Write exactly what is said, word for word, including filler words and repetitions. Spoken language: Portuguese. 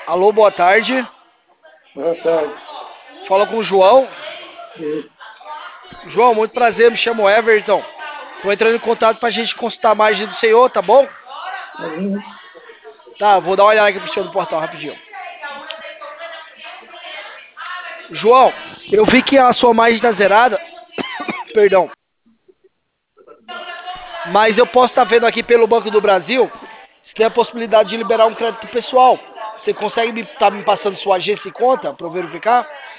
Alô, boa tarde. Boa tarde. Fala com o João. Isso. João, muito prazer, me chamo Everton. Tô entrando em contato pra gente consultar mais do senhor, tá bom? Uhum. Tá, vou dar uma olhada aqui pro senhor do portal rapidinho. João, eu vi que a sua margem tá zerada. Perdão. Mas eu posso estar vendo aqui pelo Banco do Brasil se tem a possibilidade de liberar um crédito pessoal. Você consegue me, tá me passando sua agência e conta para eu verificar?